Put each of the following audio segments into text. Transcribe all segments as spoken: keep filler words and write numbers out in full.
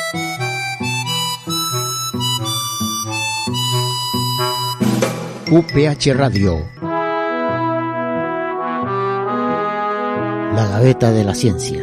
U P H Radio, la gaveta de la ciencia.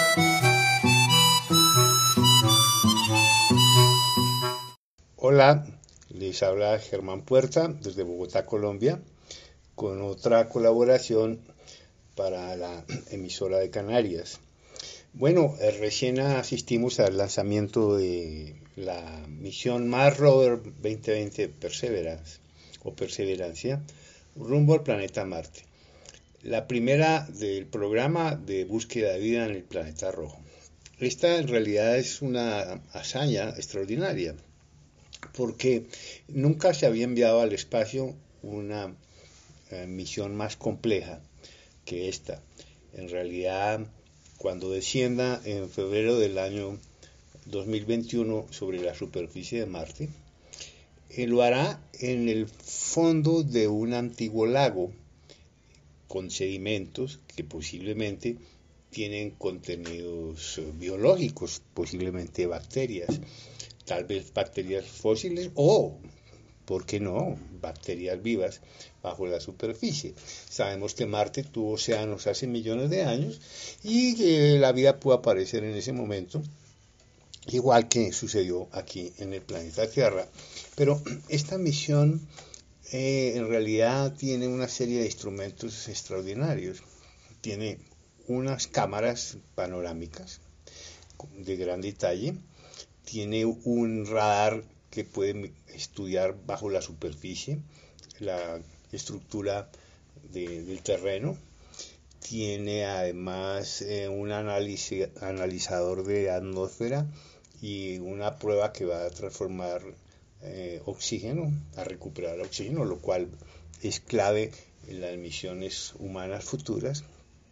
Hola, les habla Germán Puerta desde Bogotá, Colombia, con otra colaboración para la emisora de Canarias. Bueno, eh, recién asistimos al lanzamiento de la misión Mars Rover veinte veinte Perseverance o Perseverancia rumbo al planeta Marte. La primera del programa de búsqueda de vida en el planeta rojo. Esta en realidad es una hazaña extraordinaria, porque nunca se había enviado al espacio una eh, misión más compleja que esta. En realidad, cuando descienda en febrero del año dos mil veintiuno sobre la superficie de Marte, eh, lo hará en el fondo de un antiguo lago con sedimentos que posiblemente tienen contenidos biológicos, posiblemente bacterias, tal vez bacterias fósiles o, ¿por qué no?, bacterias vivas bajo la superficie. Sabemos que Marte tuvo océanos hace millones de años y que la vida pudo aparecer en ese momento, igual que sucedió aquí en el planeta Tierra. Pero esta misión eh, en realidad tiene una serie de instrumentos extraordinarios. Tiene unas cámaras panorámicas de gran detalle, tiene un radar que puede estudiar bajo la superficie la estructura de, del terreno, tiene además eh, un análisis, analizador de atmósfera y una prueba que va a transformar eh, oxígeno, a recuperar oxígeno, lo cual es clave en las misiones humanas futuras.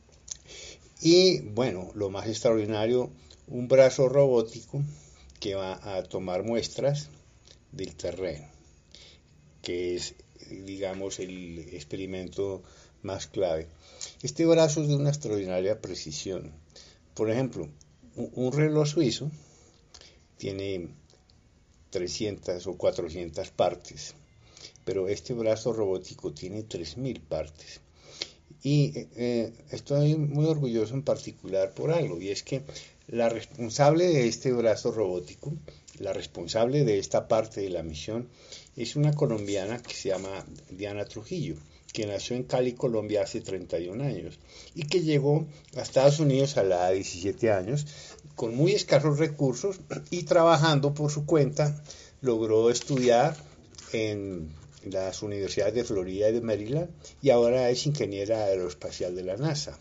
Y bueno, lo más extraordinario, un brazo robótico que va a tomar muestras del terreno, que es, digamos, el experimento más clave. Este brazo es de una extraordinaria precisión. Por ejemplo, un reloj suizo tiene trescientas o cuatrocientas partes, pero este brazo robótico tiene tres mil partes. Y eh, estoy muy orgulloso en particular por algo, y es que la responsable de este brazo robótico, la responsable de esta parte de la misión, es una colombiana que se llama Diana Trujillo, que nació en Cali, Colombia, hace treinta y un años, y que llegó a Estados Unidos a la edad de diecisiete años, con muy escasos recursos, y trabajando por su cuenta, logró estudiar en las universidades de Florida y de Maryland, y ahora es ingeniera aeroespacial de la NASA.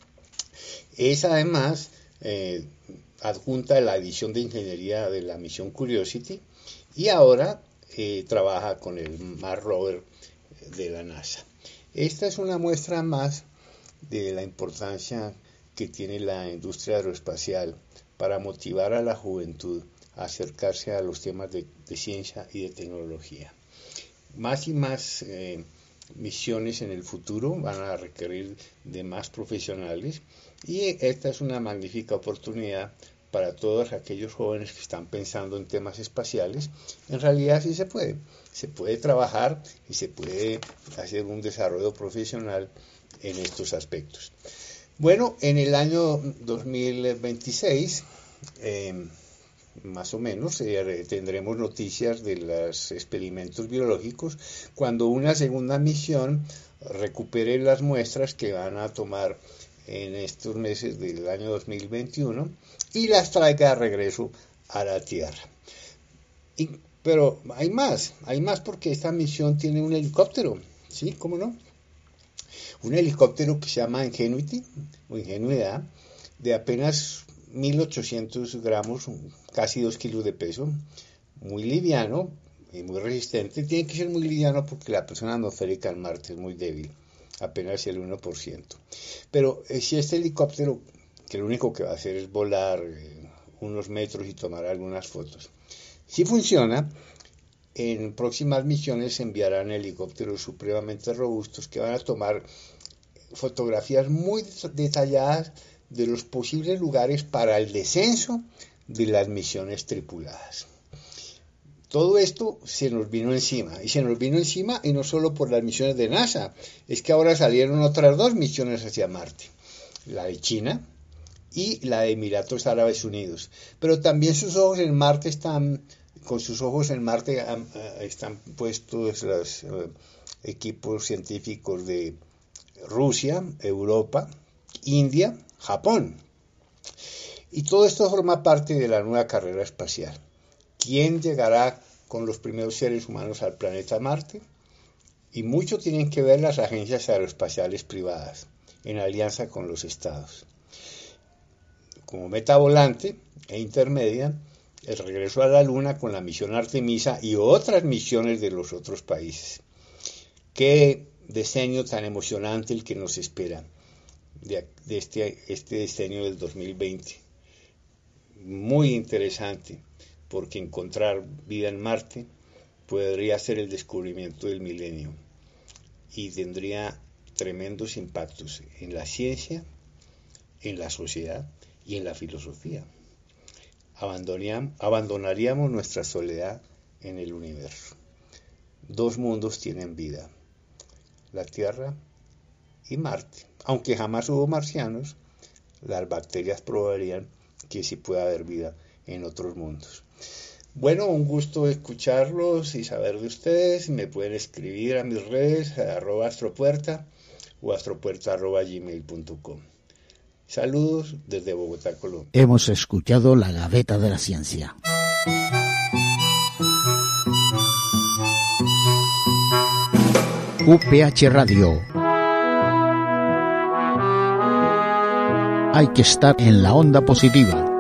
Es además eh, adjunta a la división de ingeniería de la misión Curiosity y ahora eh, trabaja con el Mars Rover de la NASA. Esta es una muestra más de la importancia que tiene la industria aeroespacial para motivar a la juventud a acercarse a los temas de, de ciencia y de tecnología. Más y más eh, misiones en el futuro van a requerir de más profesionales y esta es una magnífica oportunidad para todos aquellos jóvenes que están pensando en temas espaciales. En realidad sí se puede, se puede trabajar y se puede hacer un desarrollo profesional en estos aspectos. Bueno, en el año dos mil veintiséis, eh, más o menos, eh, tendremos noticias de los experimentos biológicos cuando una segunda misión recupere las muestras que van a tomar en estos meses del año dos mil veintiuno y las traiga de regreso a la Tierra. Y, pero hay más, hay más porque esta misión tiene un helicóptero, ¿sí? ¿Cómo no? Un helicóptero que se llama Ingenuity, o Ingenuidad, de apenas mil ochocientos gramos, casi dos kilos de peso, muy liviano y muy resistente. Tiene que ser muy liviano porque la presión atmosférica en Marte es muy débil, apenas el uno por ciento. Pero eh, si este helicóptero, que lo único que va a hacer es volar eh, unos metros y tomar algunas fotos, si funciona, en próximas misiones se enviarán helicópteros supremamente robustos que van a tomar fotografías muy detalladas de los posibles lugares para el descenso de las misiones tripuladas. Todo esto se nos vino encima, y se nos vino encima y no solo por las misiones de NASA, es que ahora salieron otras dos misiones hacia Marte, la de China y la de Emiratos Árabes Unidos, pero también sus ojos en Marte están, con sus ojos en Marte están puestos los uh, equipos científicos de Rusia, Europa, India, Japón, y todo esto forma parte de la nueva carrera espacial. ¿Quién llegará con los primeros seres humanos al planeta Marte? Y mucho tienen que ver las agencias aeroespaciales privadas, en alianza con los estados. Como meta volante e intermedia, el regreso a la Luna con la misión Artemisa y otras misiones de los otros países. Qué decenio tan emocionante el que nos espera de, de este, este decenio del dos mil veinte. Muy interesante, porque encontrar vida en Marte podría ser el descubrimiento del milenio y tendría tremendos impactos en la ciencia, en la sociedad y en la filosofía. Abandonaríamos, abandonaríamos nuestra soledad en el universo. Dos mundos tienen vida, la Tierra y Marte. Aunque jamás hubo marcianos, las bacterias probarían que sí puede haber vida en otros mundos. Bueno, un gusto escucharlos y saber de ustedes. Me pueden escribir a mis redes, a arroba astropuerta o astropuerta arroba gmail punto com. Saludos desde Bogotá, Colombia. Hemos escuchado La Gaveta de la Ciencia. U P H Radio. Hay que estar en la onda positiva.